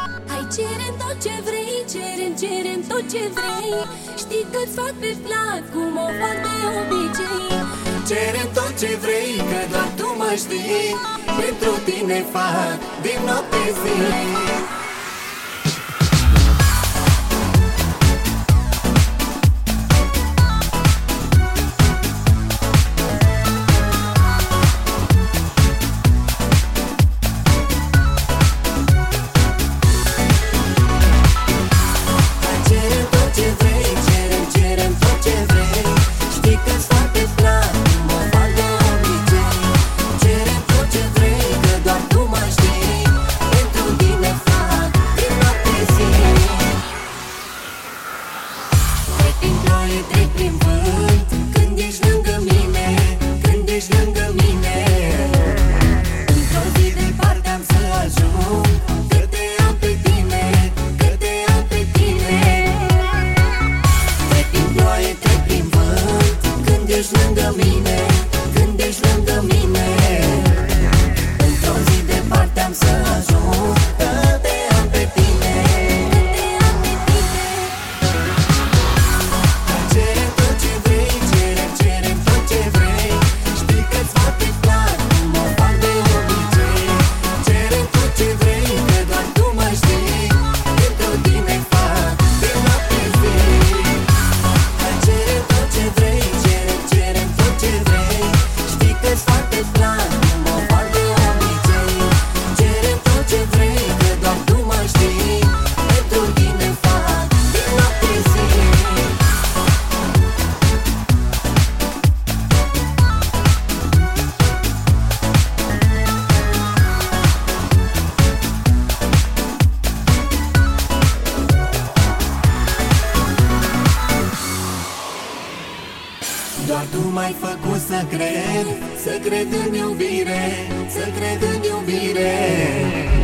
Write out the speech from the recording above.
Hai, cerem tot ce vrei, cerem tot ce vrei. Știi că-ți fac pe plac, cum o fac de obicei. Cerem tot ce vrei, că doar tu mă știi. Pentru tine fac din noapte zi. Trec prin vânt, când ești lângă mine, când ești lângă mine. Într-o zi departe am să ajung, că te am pe tine, că te am pe tine. Trec prin ploaie, trec prin vânt, când ești lângă mine, când ești lângă mine. Într-o zi departe am să ajung, că te am pe tine. Doar tu m-ai făcut să cred în iubire, să cred în iubire.